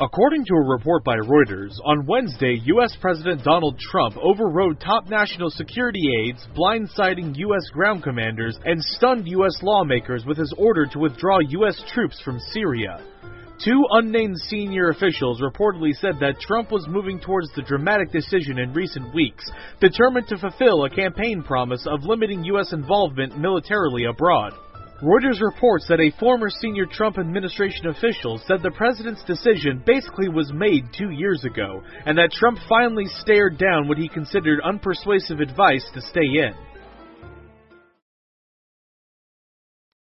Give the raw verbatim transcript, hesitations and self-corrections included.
According to a report by Reuters, on Wednesday, U S President Donald Trump overrode top national security aides, blindsiding U S ground commanders, and stunned U S lawmakers with his order to withdraw U S troops from Syria. Two unnamed senior officials reportedly said that Trump was moving towards the dramatic decision in recent weeks, determined to fulfill a campaign promise of limiting U S involvement militarily abroad. Reuters reports that a former senior Trump administration official said the president's decision basically was made two years ago, and that Trump finally stared down what he considered unpersuasive advice to stay in.